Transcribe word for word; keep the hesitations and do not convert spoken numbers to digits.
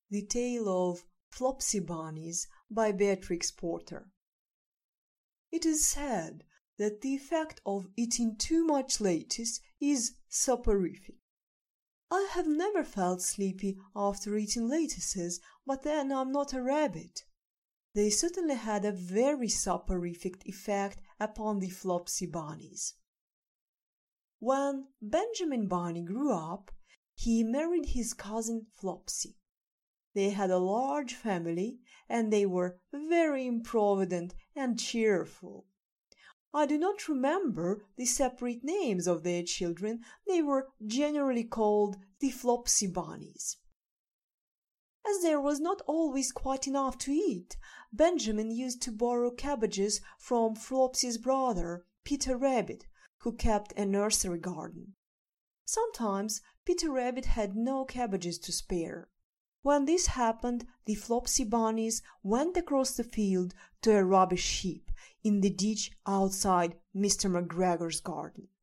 The Tale of Flopsy Bunnies by Beatrix Potter. It is said that the effect of eating too much lettuce is soporific. I have never felt sleepy after eating lettuces, but then I'm not a rabbit. They certainly had a very soporific effect upon the Flopsy Bunnies. When Benjamin Bunny grew up, he married his cousin Flopsy. They had a large family, and they were very improvident and cheerful. I do not remember the separate names of their children. They were generally called the Flopsy Bunnies. As there was not always quite enough to eat, Benjamin used to borrow cabbages from Flopsy's brother, Peter Rabbit, who kept a nursery garden. Sometimes Peter Rabbit had no cabbages to spare. When this happened, the Flopsy Bunnies went across the field to a rubbish heap in the ditch outside Mister McGregor's garden.